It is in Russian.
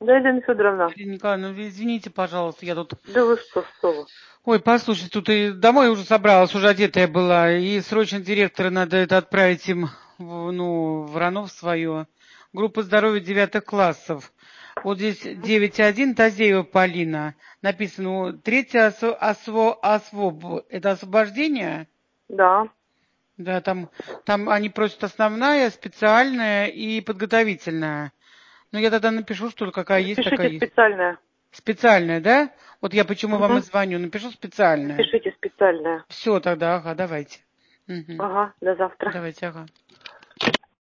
Да, Елена Федоровна. Ирина Николаевна, ну, извините, пожалуйста, я тут... Да вы что вы. Ой, послушайте, тут и домой уже собралась, уже одетая была, и срочно директора надо это отправить им, в РАНО в свое. Группа здоровья 9 классов. Вот здесь 9.1, Тазеева Полина. Написано, третье ОСВОБ. Это освобождение? Да. Да, там они просят основная, специальная и подготовительная. Ну, я тогда напишу, что ли, какая есть, такая Напишите есть. специальное. Специальная, да? Вот я почему вам и Угу. звоню. Напишу специальная. Напишите специальное. Все тогда, ага, давайте. Мгм. Ага, до завтра. Давайте, ага.